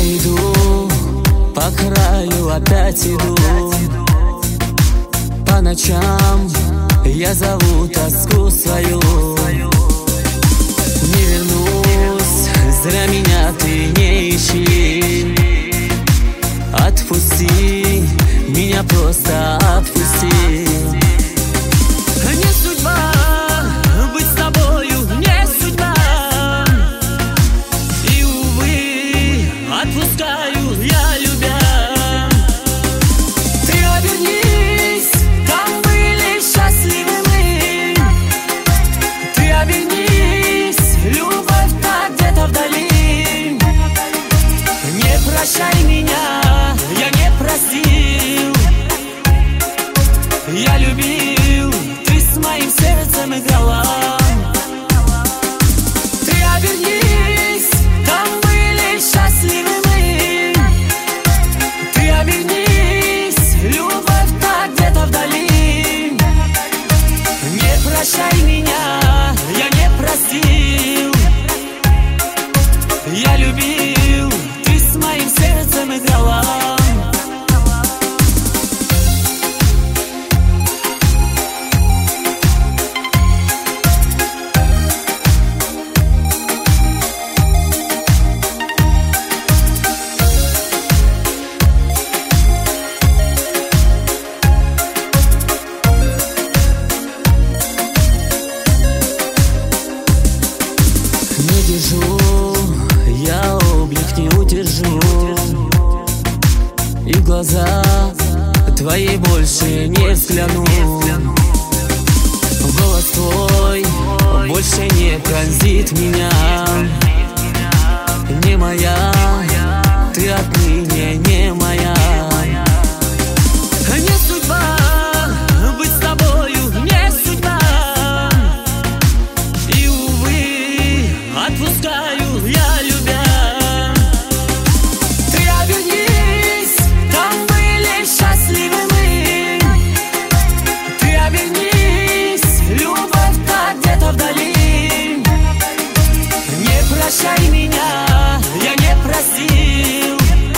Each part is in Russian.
иду, по краю опять иду. По ночам я зову тоску свою. Не вернусь, зря меня ты не ищи. Отпусти, меня просто отпусти. Не судьба быть с тобою, не судьба. И, увы, отпускаю я, любя. Ты обернись, там были счастливы мы. Ты обернись, любовь так где-то вдали. Не прощай меня, я не простил. Я любил, ты с моим сердцем играла. Ты обернись, там были счастливы мы. Ты обернись, любовь так где-то вдали. Не прощай меня, я не простил. Я любил, ты с моим сердцем играла. Не держу, я облик не удержу. И в глаза твои больше не взгляну. Голос твой больше не пронзит меня. Не моя, ты отныне не моя. Не судьба быть с тобою, не судьба. И, увы, отпускаю я, любя. Ты обернись, там были счастливы мы. Ты обернись, любовь так где-то вдали. Не прощай меня, я не простил.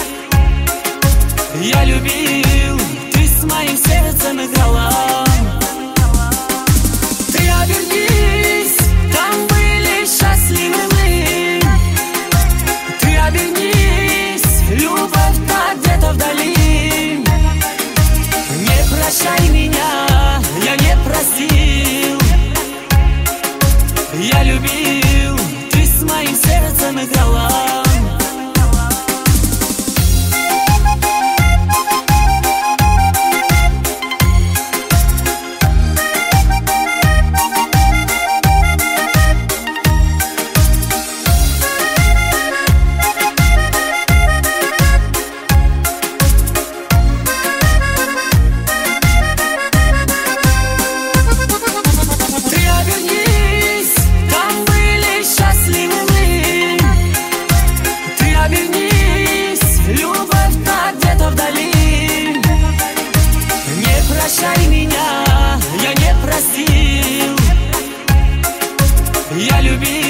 Я любил, ты с моим сердцем играла. Ты обернись, там были счастливы мы. Ты обернись, любовь так где-то вдали. Не прощай меня, я не простил. Я любил, ты с моим сердцем играла. Прощай меня, я не простил. Я любил.